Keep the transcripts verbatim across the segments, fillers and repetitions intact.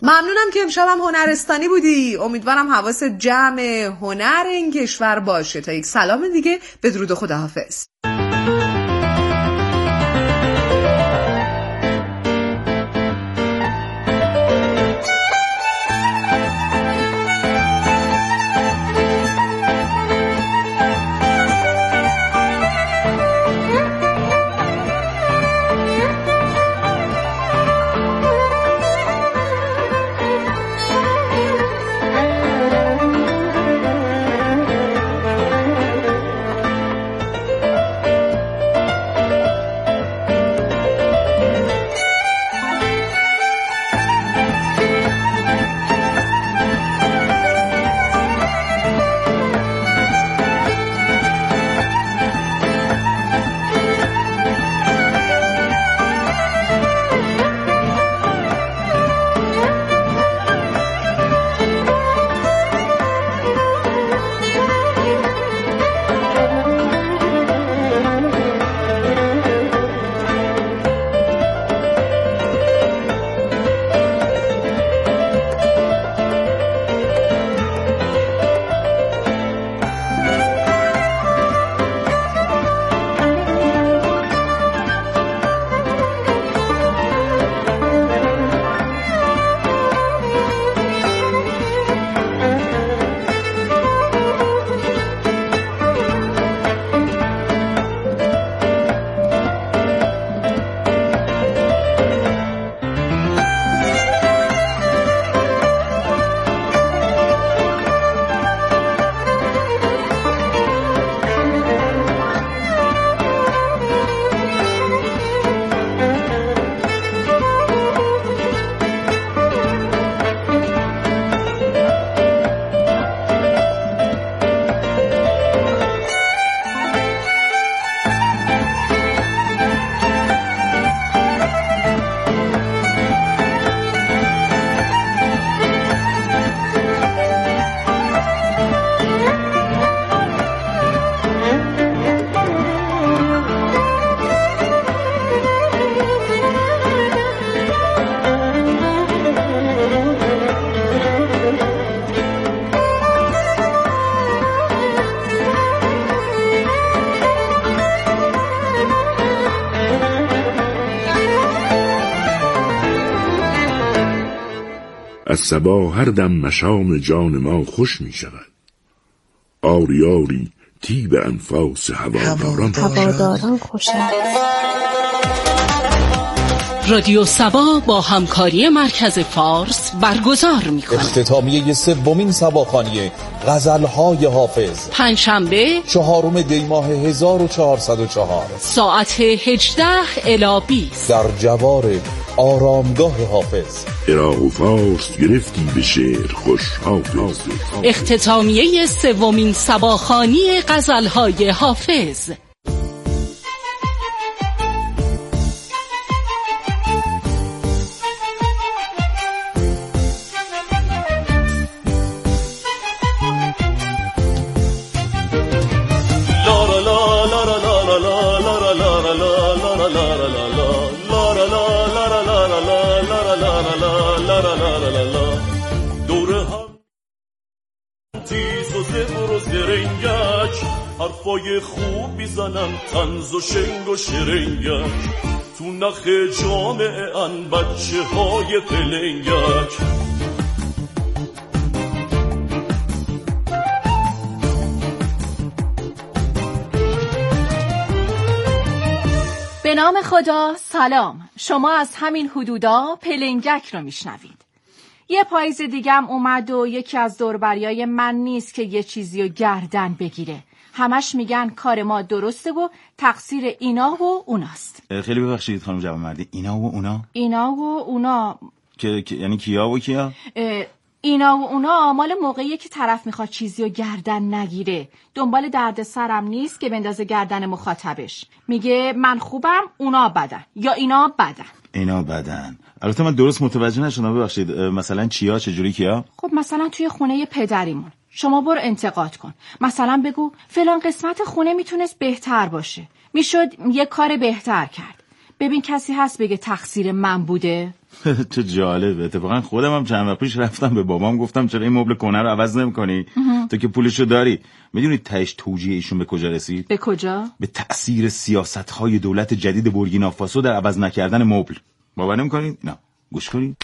ممنونم که امشبم هنرستانی بودی. امیدوارم حواست جمع هنر این کشور باشه. تا یک سلام دیگه، بدرود و خداحافظ. از صبا هر دم مشام جان ما خوش می شود. آری آری طیب انفاس هواداران هواداران خوشند. رادیو صبا با همکاری مرکز فارس برگزار می‌کند. اختتامیه سومین صباخوانی غزل‌های حافظ، پنجشنبه چهارم دی ماه هزار و چهارصد و چهار، ساعت هجده الی بیست در جوار آرامگاه حافظ. عراق و فارس گرفتی به شعر خوش حافظ. اختتامیه سومین صباخوانی غزل‌های حافظ. حرفای خوب بیزنم طنز و شنگ و شرنگک، تو نخ جامعه ان بچه های پلنگک. به نام خدا. سلام، شما از همین حدودا پلنگک رو میشنوید. یه پاییز دیگم اومد و یکی از دوربریای من نیست که یه چیزی رو گردن بگیره. همش میگن کار ما درسته و تقصیر اینا و اوناست. خیلی ببخشید خانم جوانمردی، اینا و اونا؟ اینا و اونا که یعنی کیا و کیا؟ اینا و اونا مال موقعیه که طرف میخواد چیزی رو گردن نگیره، دنبال درد سرم نیست که بندازه گردن مخاطبش. میگه من خوبم اونا بدن یا اینا بدن. اینا بدن. البته من درست متوجه نشدم، ببخشید. مثلا چیا؟ چجوری کیا؟ خب مثلا توی خونه پدریمون شما برو انتقاد کن. مثلا بگو فلان قسمت خونه میتونست بهتر باشه، میشد یه کار بهتر کرد. ببین کسی هست بگه تقصیر من بوده؟ چه جالب. اتفاقا خودم هم چند وقت پیش رفتم به بابام گفتم چرا این مبل کهنه رو عوض نمی‌کنی؟ تو که پولشو داری. میدونی تهش توجیه ایشون به کجا رسید؟ به کجا؟ به تأثیر سیاست‌های دولت جدید بورکینافاسو در عوض نکردن مبل. باور نمی‌کنید؟ نه. گوش کنید.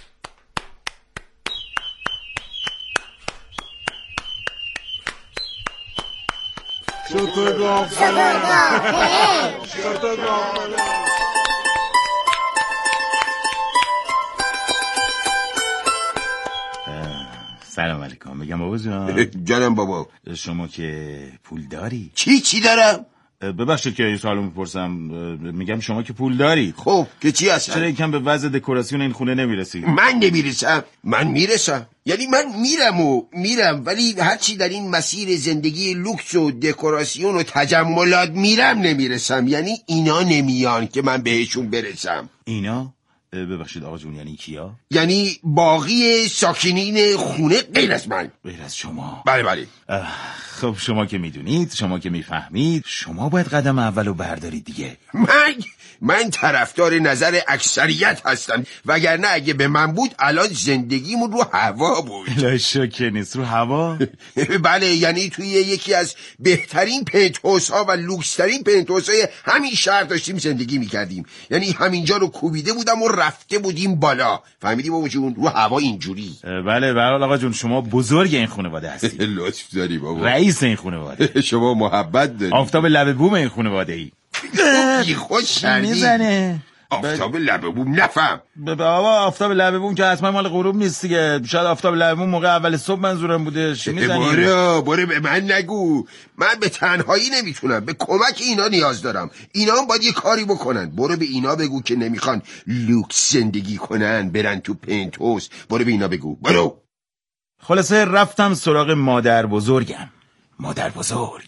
سلام علیکم. میگم بابا جان. جانم بابا. شما که پول داری؟ چی چی دارم؟ ببخشید که این سوالو میپرسم. میگم شما که پول داری. خب که چی هستن؟ چرا یکم به وضع دکوراسیون این خونه نمیرسی؟ من نمیرسم. من میرسم. یعنی من میرم و میرم ولی هرچی در این مسیر زندگی لوکس و دکوراسیون و تجملات میرم نمیرسم. یعنی اینا نمیان که من بهشون برسم. اینا؟ ببخشید آقا جون یعنی کیا؟ یعنی باقی ساکنین خونه غیر از من. غیر از شما؟ بله بله. خب شما که میدونید، شما که میفهمید، شما باید قدم اولو بردارید دیگه. من من طرفدار نظر اکثریت هستم، وگرنه اگه به من بود الان زندگیمون رو هوا بود. لا شکر نیست. رو هوا؟ بله، یعنی توی یکی از بهترین پنتهوس ها و لوکس ترین پنتهوس های همین شهر داشتیم زندگی میکردیم. یعنی همینجا رو کوبیده بودم و رفته بودیم بالا. فهمیدی بابا جون؟ رو هوا اینجوری. بله به هر حال آقا جون شما بزرگ این خانواده هستی. لطف داری بابا. رئیس این خانواده. شما محبت داری. آفتاب لبه بوم این خانواده ای. بی خوش کردی. میزنه آفتاب لبه بوم نفهم. بابا آفتاب لبه بوم که حتما مال غروب نیست دیگه. شاید آفتاب لبه بوم موقع اول صبح منظورم بوده. میزنی؟ برو برو به من نگو. من به تنهایی نمیتونم. به کمک اینا نیاز دارم. اینا هم باید یه کاری بکنن. برو به اینا بگو که نمیخوان لوکس زندگی کنن، برن تو پنتهوس. برو به اینا بگو. برو. خلاصه رفتم سراغ مادر بزرگم. مادر بزرگ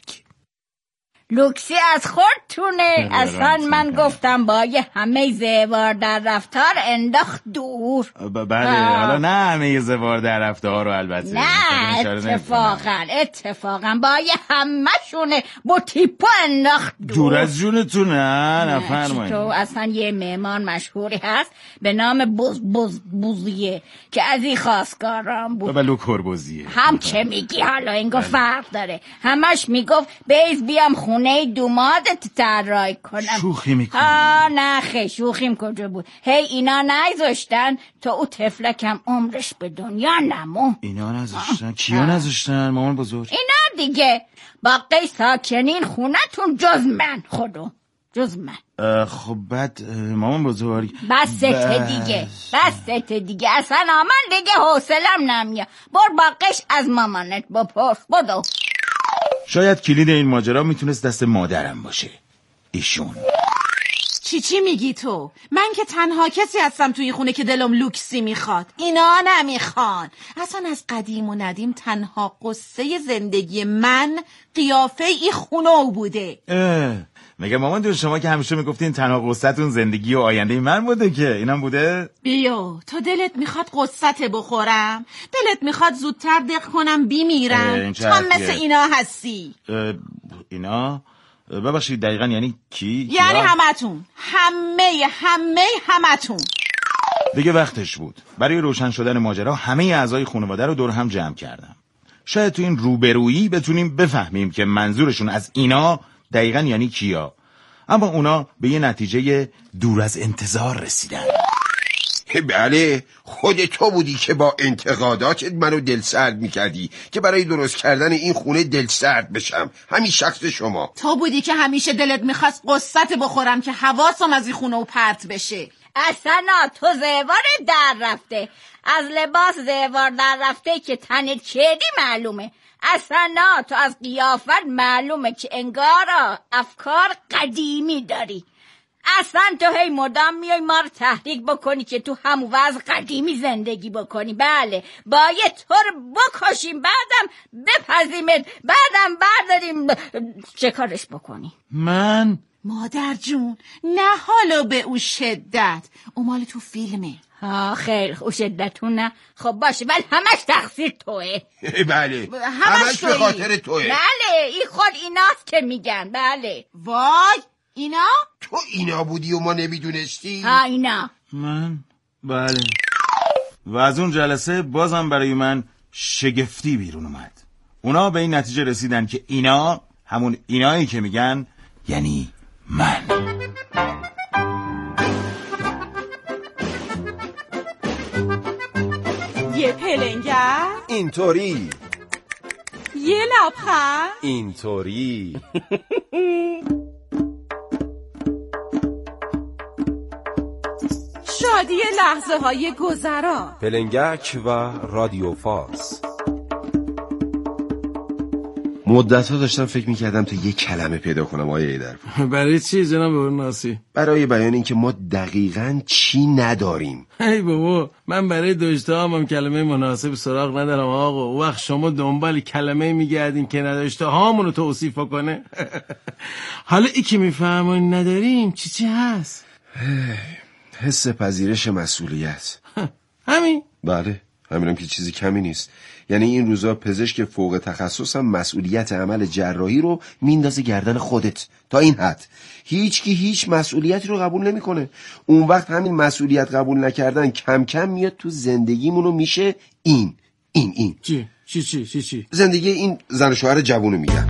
لوکسی از خودتونه. اصلا من گفتم با یه همه زیوار در رفتار انداخت دور. بله حالا نه همه زیوار در رفتار رو البته نه اتفاقا اتفاقا با یه همه شونه با تیپو انداخت دور. دور از جونتون نه نفرمایید. تو اصلا یه معمار مشهوری هست به نام بوز بوز بوزیه که از این خواستگاران بود. بابا لوکوربوزیه. هم چه میگی حالا اینگو فرق داره. همش میگفت بیز بیام خونه نه دومادت طراحی کنم. شوخی میکنم. آه نه خی شوخیم کجا بود. هی اینا نذاشتن تا او طفلکم عمرش به دنیا نمو. اینا نذاشتن؟ کیا نذاشتن مامان بزرگ؟ اینا دیگه باقی ساکنین خونتون جز من. خودو جز من. خب بعد مامان بزرگ بسته دیگه بسته دیگه اصلا آمن دیگه حوصلم نمیاد. بر باقیش از مامانت بپرس. بدو. شاید کلید این ماجرا میتونست دست مادرم باشه. ایشون. چی چی میگی تو؟ من که تنها کسی هستم توی خونه که دلم لوکسی میخواد. اینا نمیخوان. اصلا از قدیم و ندیم تنها قصه زندگی من قیافه ای خونه بوده. اه. میگه مامان جون شما که همیشه میگفتین تنها قصتون زندگی و آینده من بوده که اینم بوده؟ بیا تو دلت میخواد قصت بخورم؟ دلت میخواد زودتر دق کنم بیمیرم؟ تو هم مثل اینا هستی. اینا؟ ببخشید دقیقا یعنی کی؟ یعنی همتون. همه همه همتون. دیگه وقتش بود. برای روشن شدن ماجرا همه اعضای خانواده رو دور هم جمع کردم. شاید تو این روبرویی بتونیم بفهمیم که منظورشون از اینا دقیقا یعنی کیا. اما اونا به یه نتیجه دور از انتظار رسیدن. بله خود تو بودی که با انتقاداتت منو دلسرد میکردی که برای درست کردن این خونه دلسرد بشم. همین شخص شما. تو بودی که همیشه دلت میخواست قصت بخورم که حواسم از این خونه و پرت بشه. اصلا تو زیوار در رفته. از لباس زیوار در رفته که تنت چیدی معلومه. اصلا نه تو از قیافت معلومه که انگارا افکار قدیمی داری. اصلا تو هی مدام میای ما رو تحریک بکنی که تو همون وضع قدیمی زندگی بکنی. بله باید تو رو بکشیم بعدم بپزیمت بعدم برداریم چه کارش بکنی. من؟ مادر جون نه حالا به او شدت. او مال تو فیلمه. آه خیلی او شدتون نه. خب باشه ولی همش تقصیر توه. بله همش, همش به خاطر توه. بله این خود ایناست که میگن. بله وای اینا؟ تو اینا بودی و ما نمیدونستی؟ ها اینا. من؟ بله. و از اون جلسه بازم برای من شگفتی بیرون اومد. اونا به این نتیجه رسیدن که اینا همون اینایی که میگن یعنی من. یه پلنگر، اینطوری. یه لبخند، اینطوری. شادی لحظه های گذرا. پلنگک و رادیو فارس. مدت ها داشتم فکر میکردم تا یه کلمه پیدا کنم آیه ایدر. برای چی جناب ناسی؟ برای بیان این که ما دقیقاً چی نداریم. ای بابا، من برای داشته هم, هم کلمه مناسب سراغ ندارم آقا. او وقت شما دنبال کلمه میگردین که نداشته هامونو توصیف کنه. حالا ای که میفهمون نداریم چی چی هست؟ حس پذیرش مسئولیت. همین؟ بله، همینم که چیزی کمی نیست. یعنی این روزا پزشک فوق تخصص هم مسئولیت عمل جراحی رو میندازه گردن خودت تا این حد. هیچ کی هیچ مسئولیتی رو قبول نمیکنه. اون وقت همین مسئولیت قبول نکردن کم کم میاد تو زندگیمونو میشه این این این چی چی چی چی چی زندگی این زن و شوهر جوونو میگن.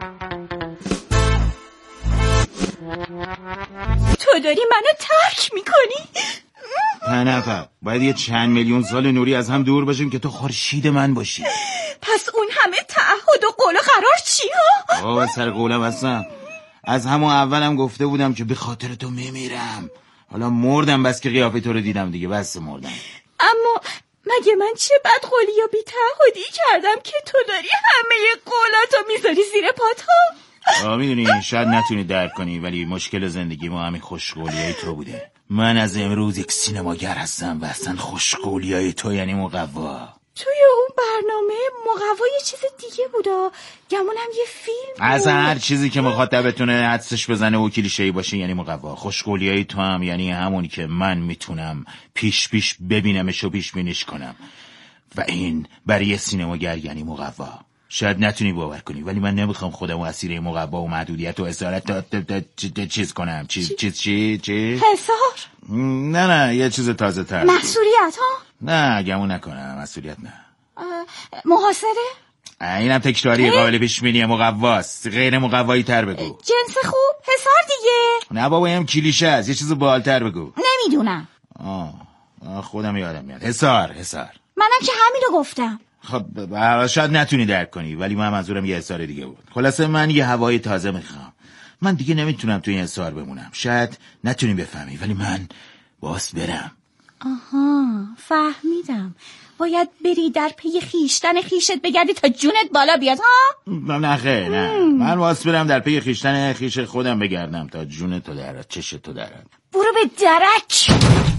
تو داری منو ترک میکنی؟ پنفر باید یه چند میلیون سال نوری از هم دور باشیم که تو خورشید من باشی. پس اون همه تعهد و قول و قرار چی ها؟ آه سر قولم هستم. از همون اولم گفته بودم که به خاطر تو میمیرم. حالا مردم بس که قیافه تو رو دیدم دیگه، بس مردم. اما مگه من چه بد قولی یا بی تعهدی کردم که تو داری همه قولاتو میذاری زیر پات ها؟ آه میدونی شاید نتونی درک کنی ولی مشکل زندگی ما همین خوشقولیای تو بوده. من از امروز یک سینماگر هستم و اصلا خوشقولیای تو یعنی مقوا. توی اون برنامه مقوا یه چیز دیگه بودا، گمونم یه فیلم از هر چیزی که مخاطبتونه حدسش بزنه و کلیشه‌ای باشه یعنی مقوا. خوشقولیای تو هم یعنی همونی که من میتونم پیش پیش ببینمش و پیش بینیش کنم و این برای سینماگر یعنی مقوا. شاید نتونی باور کنی ولی من نمیخوام خودم اسیر مقوا و محدودیت و اسارت چیز کنم. چیز چیز چی چی حسار؟ نه نه یه چیز تازه تر. مسئولیت ها؟ نه گمون نکنم مسئولیت نه. محاصره؟ اینم تکراری قابل پیش بینی مقواست. غیر مقوایی تر بگو. جنس خوب؟ حسار دیگه؟ نه بابا اینم کلیشه است. یه چیز بالاتر بگو. نمیدونم. آه. آه خودم یادم میاد. حسار حسار. منم که همینو گفتم. خب شاید نتونی درک کنی ولی من منظورم یه حسار دیگه بود. خلاصه من یه هوای تازه میخوام. من دیگه نمیتونم تو این حسار بمونم. شاید نتونی بفهمی ولی من باس برم. آها فهمیدم. باید بری در پی خیشتن خیشت بگردی تا جونت بالا بیاد ها؟ نه خیر نه. من باس برم در پی خیشتن خیش خودم بگردم تا جونت تو درد چشت تو درد. برو به درک.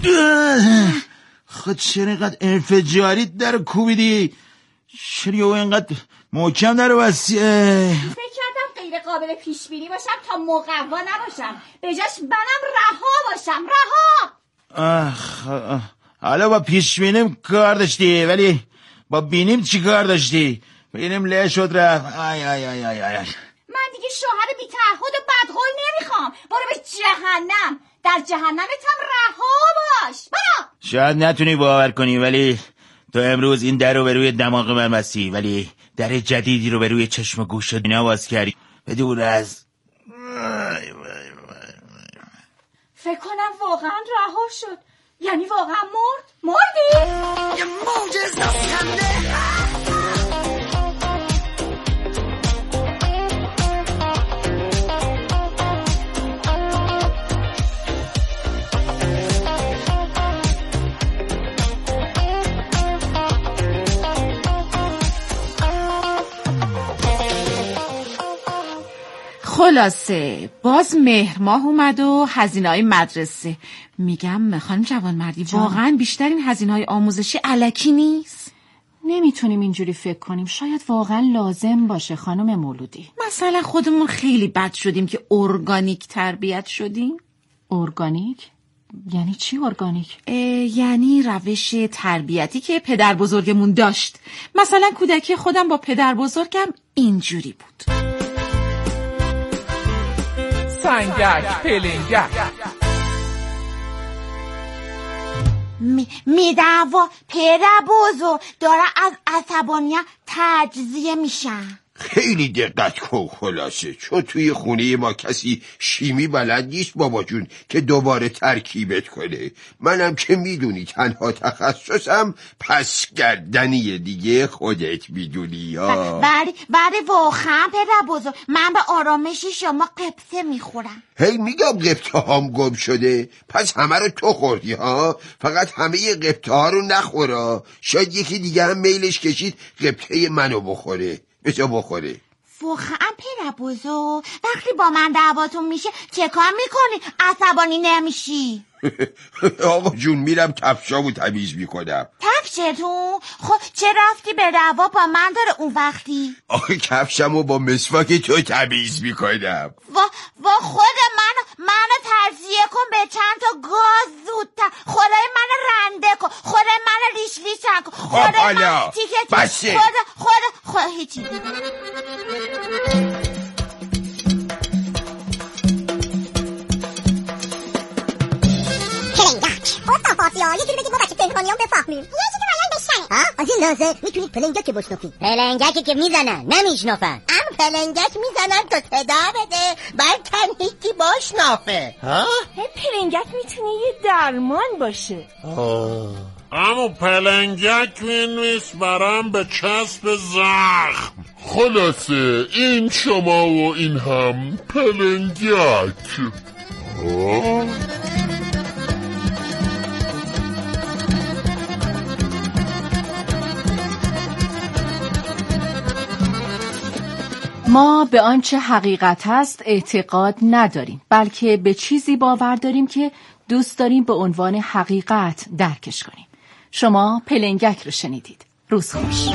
خود چرا اینقدر انفجاری در کوبیدی؟ چرا اینقدر محکم در بسیه؟ فکر کردم غیر قابل پیش بینی باشم تا مقوا نباشم، به جاش منم رها باشم. رها. آخ حالا با پیش بینیم کار داشتی ولی با بینیم چی کار داشتی؟ بینیم له شد رفت. آی آی آی آی آی. من دیگه شوهر بی تعهد و بدقول نمیخوام. برو به جهنم. در جهنمت هم رها باش. برو. شاید نتونی باور کنی ولی تو امروز این در رو به روی دماغ من بستی ولی در جدیدی رو به روی چشم گوشت اینا باز کردی بدون از فکر کنم واقعا رها شد. یعنی واقعا مرد؟ مردی؟ یه موج زنده. خلاصه باز مهر ماه اومد و هزینه‌های مدرسه. میگم خانم جوانمردی واقعا بیشتر این هزینه‌های آموزشی الکی نیست؟ نمیتونیم اینجوری فکر کنیم. شاید واقعا لازم باشه خانم مولودی. مثلا خودمون خیلی بد شدیم که ارگانیک تربیت شدیم. ارگانیک؟ یعنی چی ارگانیک؟ یعنی روش تربیتی که پدر بزرگمون داشت. مثلا کودکی خودم با پدر بزرگم اینجوری بود. تفنگک پلنگک. می میدوا پدر بزرگ داره از عصبانیت تجزیه میشن. خیلی دقت کن خلاصه، چون توی خونه ما کسی شیمی بلد نیست بابا جون که دوباره ترکیبت کنه. منم که میدونی تنها تخصصم پس گردنی دیگه خودت میدونی یا. ولی ولی واقعا پدر بزرگ من به آرامش شما قبطه میخورم. هی میگم قبطه هام گم شده، پس همه رو تو خوردی ها. فقط همه قبطه ها رو نخورا، شاید یکی دیگه هم میلش کشید قبطه منو بخوره. بچه بخوره. واقعا پدر بزرگ وقتی با من دعواتون میشه چه کار میکنی؟ عصبانی نمیشی؟ آقا جون میرم کفشامو تمیز میکنم. کفشتون؟ خب چه رفتی به دعوا با من داره اون وقتی؟ آقا کفشمو با مسواک تو تمیز میکنم. وا وا خود منو منو ترزیه کن به چند تا گاز زودتر. خدای منو رنده کن، خدای منو ریش ریشن کن، خدای منو تیکه بسه. خدا خدا خدا هیچی. مصطفی ها یکی بگید ما بچه تهرانی هم بفهمیم. یکی که باید بشنه ها از این لحظه میتونید پلنگک بشنفید. پلنگکی که میزنن نمیشنفن، اما پلنگک میزنن تا صدا بده بعد تنهیکی باشنافه. ها پلنگک میتونه یه درمان باشه. اما پلنگک نیست برام به چسب زخم. خلاصه این شما و این هم پلنگک. ما به آنچه حقیقت است اعتقاد نداریم، بلکه به چیزی باور داریم که دوست داریم به عنوان حقیقت درکش کنیم. شما پلنگک رو شنیدید. روز خوش.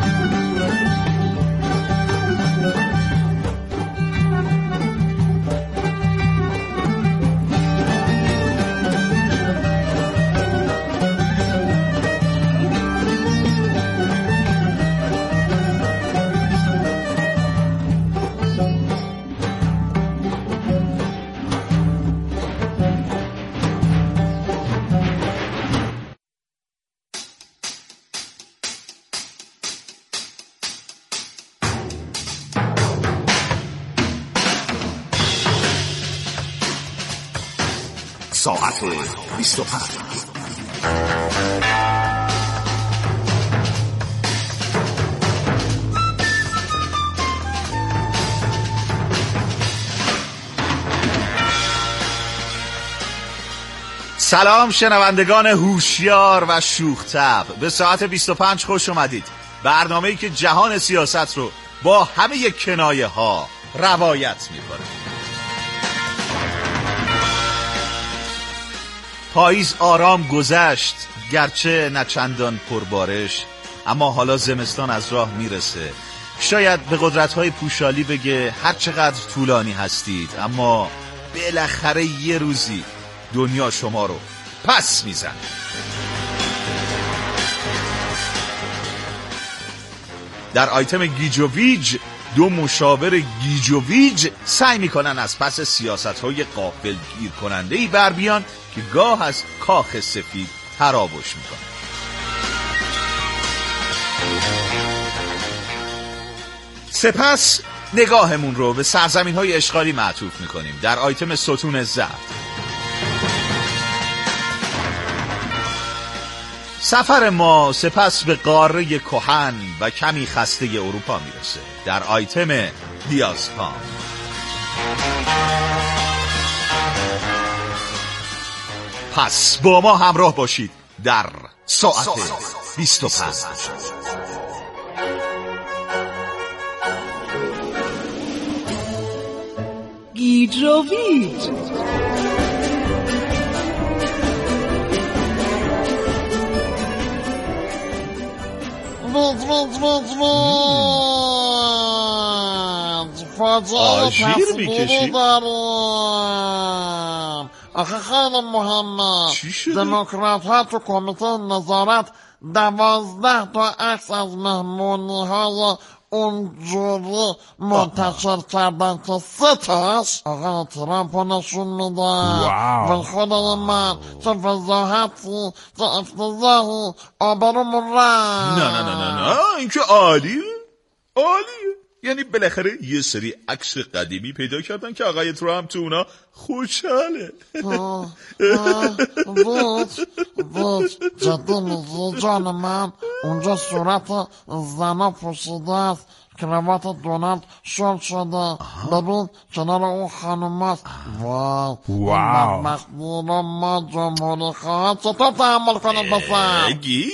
ساعت بیست و پنج. سلام شنوندگان هوشیار و شوخ طبع، به ساعت بیست و پنج خوش اومدید. برنامه‌ای که جهان سیاست رو با همه کنایه ها روایت می‌کنه. پاییز آرام گذشت، گرچه نه چندان پربارش، اما حالا زمستان از راه میرسه. شاید به قدرت‌های پوشالی بگه هر چقدر طولانی هستید، اما بالاخره یه روزی دنیا شما رو پس میزنه. در آیتم گیج و ویج دو مشاور گیج و ویج سعی میکنن از پس سیاست‌های غافل گیر کننده‌ای بر بیان که گاه از کاخ سفید تراوش میکنه. سپس نگاهمون رو به سرزمین‌های اشغالی معطوف میکنیم در آیتم ستون زرد. سفر ما سپس به قاره کهن و کمی خسته اروپا میرسه در آیتم دیازپام. پس با ما همراه باشید در ساعت بیست و پنج. گیج و ویج. آژیر میکشی؟ آخه خیلی مهمه. دموکرات ها تو کمیته نظارت دوازده تا عکس از مهمونی های اونجوری منتشر کردن که سه تاش آقای ترامپ رو نشون میده. ولی خدای من چه فضاحتی، چه افتضاحی، آبرومون رفت. نه نه نه نه نه این که عالیه عالیه. یعنی بالاخره یه سری عکس قدیمی پیدا کردن که آقای ترامپ تو اونا خوشحاله. ویچ ویچ جدی میگی جان من؟ اونجا صورت زنا پوشیده است، کراوات دونالد شل شده، ببین کنار اون خانوم هست. وای واو مخدیرا ما جمهوری خواهد چطور تحمل کنید بسن؟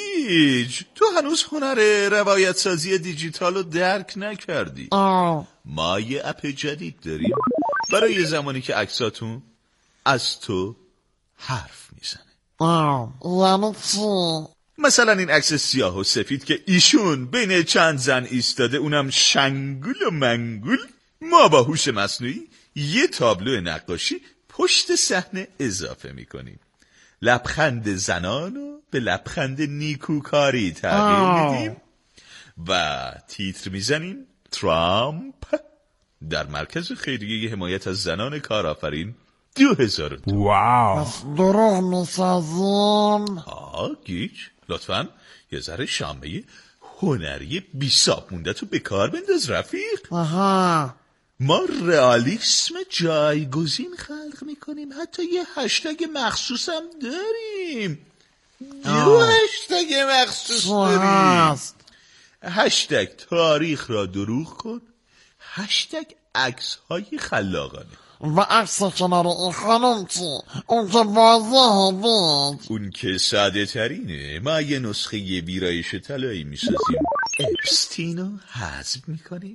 گیج تو هنوز هنر روایت سازی دیجیتال رو درک نکردی. آه. ما یه اپ جدید داریم برای زمانی که عکساتون از تو حرف میزنه. یعنی چی؟ مثلا این عکس سیاه و سفید که ایشون بین چند زن ایستاده، اونم شنگول و منگول، ما با هوش مصنوعی یه تابلو نقاشی پشت صحنه اضافه میکنیم. لبخند زنانو به لبخند نیکوکاری تغییر میدیم و تیتر میزنیم ترامپ در مرکز خیریه حمایت از زنان کارآفرین دو هزار و دو. واو دروغ میسازیم. آه گیج لطفاً یه ذره شامه هنری بی صاحب مونده تو به کار بنداز رفیق. آها ما رئالیسم جایگزین خلق میکنیم، حتی یه هشتگ مخصوص هم داریم. دو هشتگ مخصوص داریم. هشتگ تاریخ را دروغ کن، هشتگ عکس های خلاقانه. و عکس کنار این خانم چی؟ اون که واضحه بود. اون که ساده ترینه. ما یه نسخه یه ویرایش طلایی میسازیم، اپستینو حذف میکنیم،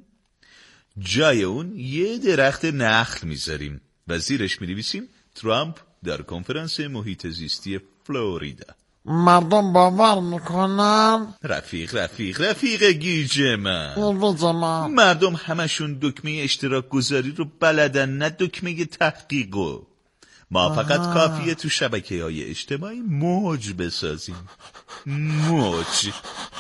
جای اون یه درخت نخل میذاریم و زیرش می‌نویسیم ترامپ در کنفرانس محیط زیستی فلوریدا. مردم باور میکنن؟ رفیق رفیق رفیق گیج من. من مردم همشون دکمه اشتراک گذاری رو بلدن، نه دکمه تحقیقو. ما فقط آه. کافیه تو شبکه های اجتماعی موج بسازیم. موج.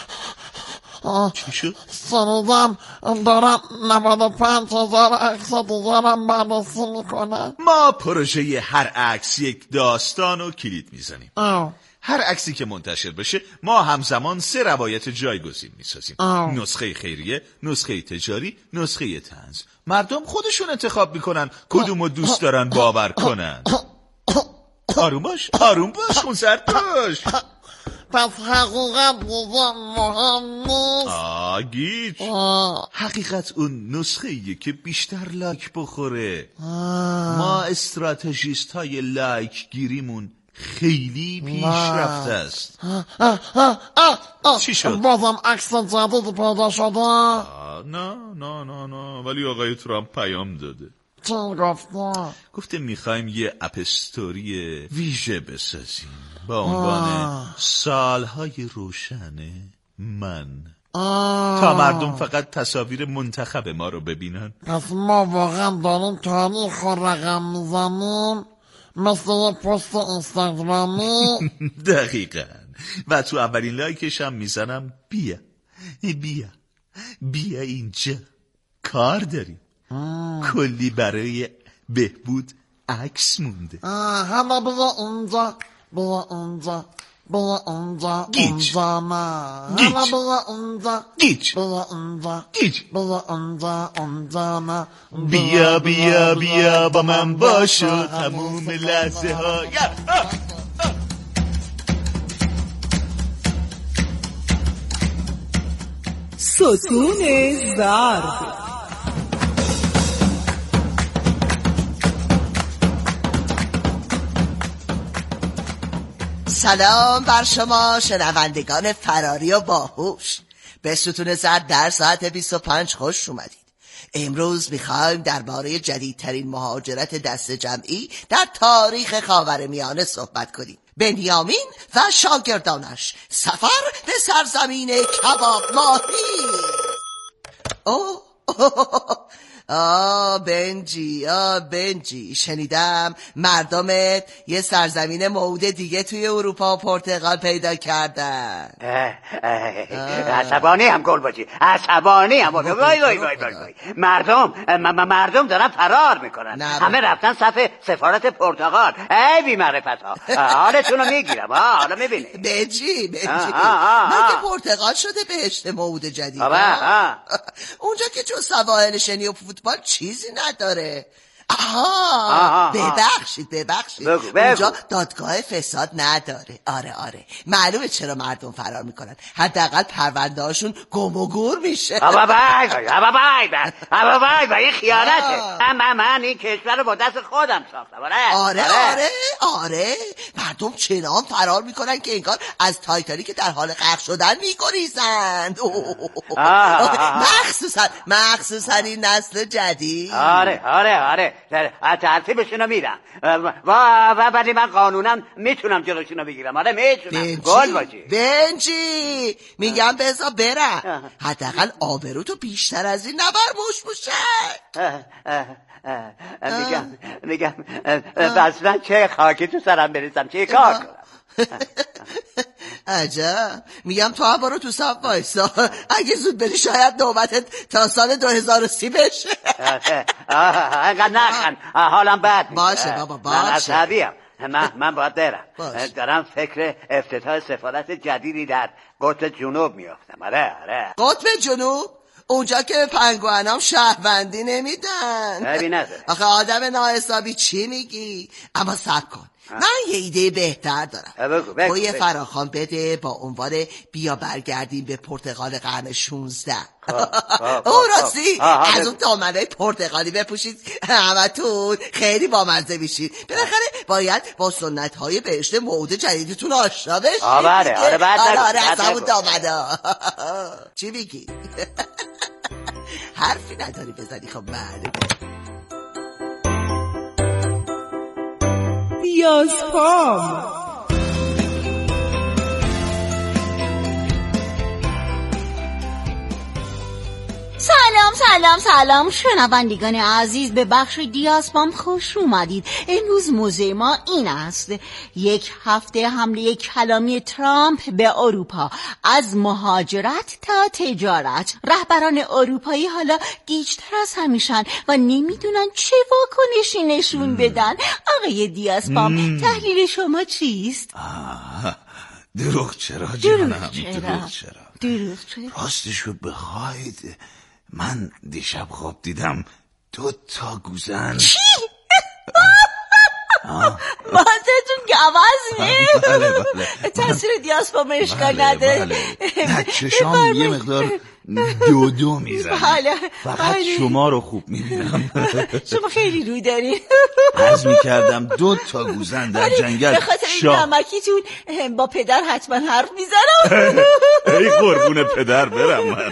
چی شد؟ سنیدم دارم نود و پنج هزار عکس دیگرم بررسی میکنم. ما پروژه هر عکس یک داستان و کلید میزنیم. هر عکسی که منتشر بشه ما همزمان سه روایت جایگزین میسازیم. نسخه خیریه، نسخه تجاری، نسخه طنز. مردم خودشون انتخاب میکنن کدومو دوست دارن باور کنن. آروم باش آروم باش خونسرد باش. پس حقیقت دیگه مهم نیست. آه گیج حقیقت اون نسخه ایه که بیشتر لایک بخوره. آه. ما استراتژیست های لایک گیریمون خیلی پیشرفته است. چی شد؟ بازم عکس جدید پیدا شده؟ نه نه نه نه ولی آقای ترامپ پیام داده. چی گفته؟ گفته میخوایم یه اپستوری ویژه بسازیم با عنوان سالهای روشن من آه. تا مردم فقط تصاویر منتخب ما رو ببینن. پس ما واقعا داریم تاریخ و رقم میزنیم مثل یه پست اینستاگرامی. دقیقا. و تو اولین لایکش هم میزنم بیا بیا بیا اینجا کار داریم. کلی برای بهبود عکس مونده. همه بیا اینجا بیا اینجا بیا اینجا اینجا نه همه بیا اینجا بیا اینجا بیا اینجا اینجا نه بیا بیا بیا با من باشو تموم لحظه ها. ستون زرد. سلام بر شما شنوندگان فراری و باهوش. به ستون زرد در ساعت بیست و پنج خوش اومدید. امروز میخوایم درباره جدیدترین مهاجرت دست جمعی در تاریخ خاورمیانه صحبت کنیم. بنیامین و شاگردانش سفر به سرزمین کباب ماهی. اوه آه بنجی آه بنجی شنیدم مردمت یه سرزمین موعود دیگه توی اروپا و پرتغال پیدا کردن. عصبانی هم گل باشی، عصبانی هم. وای وای وای وای وای مردم مردم دارن فرار میکنن، همه رفتن صف سفارت پرتغال. ای بی معرفت ها، حالتون رو میگیرم. حالا میبینی بنجی بنجی مگه پرتغال شده بهشت موعود جدید؟ اونجا که جز سواحل شنی و فوتبال چیزی نداره. آها ببخشید ببخشید بگو بگو. اونجا دادگاه فساد نداره. آره آره معلومه چرا مردم فرار میکنن، حداقل پرونده هاشون گم و گور میشه. بابا بای بابا بای بابا بای بای خیانته. من من این کشور رو با دست خودم ساختم. آره آره آره آره مردم چنان فرار میکنن که انگار از تایتانیک در حال غرق شدن میگریزند. مخصوصا مخصوصا این نسل جدید. آره آره آره ترتیبشونو میرم و ولی من قانونم میتونم جلوشونو بگیرم. آره میتونم. گل باشی بنجی میگم بذار برم، حداقل آبروتو بیشتر از این نبر موش موشک. میگم میگم بس من چه خاکی تو سرم بریزم، چه کار کنم؟ عجب میگم تو هم برو تو صف وایسا، اگه زود بری شاید نوبتت تا سال دو هزار و سی بشه. انقدر نخن، حالم بد باشه بابا باشه. من عصبیم، من من باید برم. دارم فکر افتتاح سفارت جدیدی در قطب جنوب میافتم. آره آره قطب جنوب؟ اونجا که پنگوانام شهروندی نمیدن. عیبی نداره. آخه آدم ناحسابی چی میگی؟ اما صبر کن، من یه ایده بهتر دارم. بگو بگو تو یه فراخوان بده با عنوان بیا برگردیم به پرتغال قرن شونزده. او راستی از اون دامنه پرتغالی بپوشید همتون خیلی بامزه میشید. بالاخره باید با سنت های بهشت موعود جدیدتون آشنا بشید. آره آره بعد آره آره از همون دامنه. چی میگی؟ حرفی نداری بزنی؟ خب معلومه. دیازپام سلام سلام سلام شنوندگان عزیز، به بخش دیازپام خوش اومدید. امروز موضوع ما این است: یک هفته حمله کلامی ترامپ به اروپا، از مهاجرت تا تجارت. رهبران اروپایی حالا گیج‌تر از همیشن و نمیدونن چه واکنشی نشون بدن. آقای دیازپام تحلیل شما چیست؟ دروغ چرا جانم؟ دروغ چرا؟ دروغ چرا؟ راستشو بخواید من دیشب خواب دیدم دو تا گوزن. چی؟ ماتتون گوزنه؟ تاثیر دیاسپام اشکال نداره. چشام یه مقدار دو دو میزنه. بله فقط بله. شما رو خوب میبینم. شما خیلی روی داری. عرض میکردم دو تا گوزن در جنگل. به خاطر این نمکیتون با پدر حتما حرف میزنم. ای قربون پدر برم من.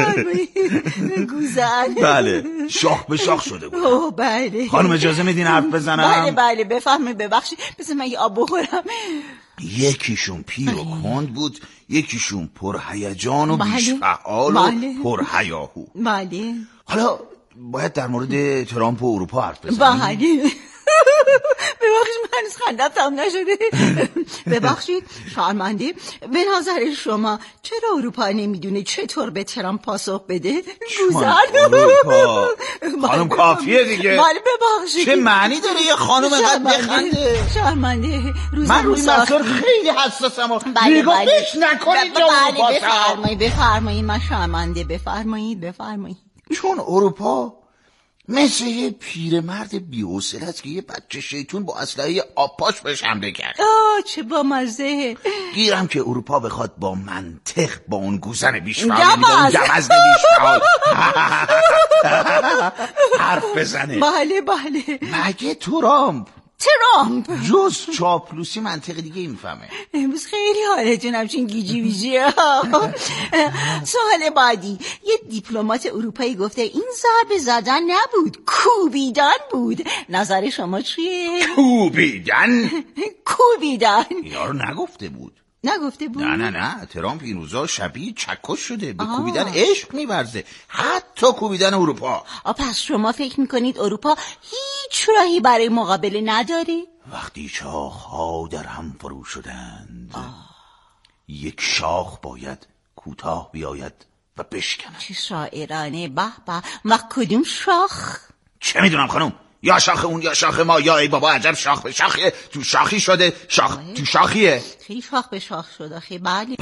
گوزن بله شاخ به شاخ شده بود. اوه بله. خانم اجازه میدین حرف بزنم؟ بله بله بفهمه. ببخشید بذار من یه آب بخورم. یکیشون پیر و کند بود، یکیشون پرهیجان و بیشفعال و پرهیاهو. بله. حالا باید در مورد ترامپ و اروپا حرف بزنیم. بله. ببخشید من هنوز خندم تمام نشده. ببخشید شرمنده. به نظر شما چرا اروپا نمیدونه چطور به ترامپ پاسخ بده؟ گوزن اروپا خانم کافیه دیگه. بله ببخشید. چه معنی داره یه خانم اینقدر بخنده؟ شرمنده. من روی مسائل خیلی حساسم و نگاه بهش نکنید. بله بفرمایید بفرمایید. من شرمنده. بفرمایید بفرمایید. چون اروپا مثل یه پیرمرد بی‌حوصله است که یه بچه شیطون با اسلحه آبپاش بهش حمله کرد. آه چه با مزه. گیرم که اروپا بخواد با منطق با اون گوزن بیشفعال اون گوزن بیشفعال حرف بزنه. بله بله. مگه ترامپ ترامپ جز چاپلوسی منطق دیگه میفهمه؟ امروز خیلی حاله جونم چون گیجی بیجیه. سوال بعدی: یه دیپلمات اروپایی گفته این ضربه زدن نبود، کوبیدن بود. نظر شما چیه؟ کوبیدن؟ کوبیدن اینا رو نگفته بود. نگفته بود؟ نه نه نه ترامپ این روزا شبیه چکش شده، به کوبیدن عشق میورزه. حتی حتی کوبیدن اروپا. پس شما فکر میکنید اروپا هیچ راهی برای مقابله نداره؟ وقتی شاخها در هم فرو شدند آه. یک شاخ باید کوتاه بیاید و بشکند. چه شاعرانه. به به. و کدوم شاخ؟ چه میدونم خانم، یا شاخ اون یا شاخ ما، یا ای بابا عجب شاخ به شاخیه تو شاخی شده. شاخ تو شاخیه. خیلی شاخ به شاخ شده. خیلی بله.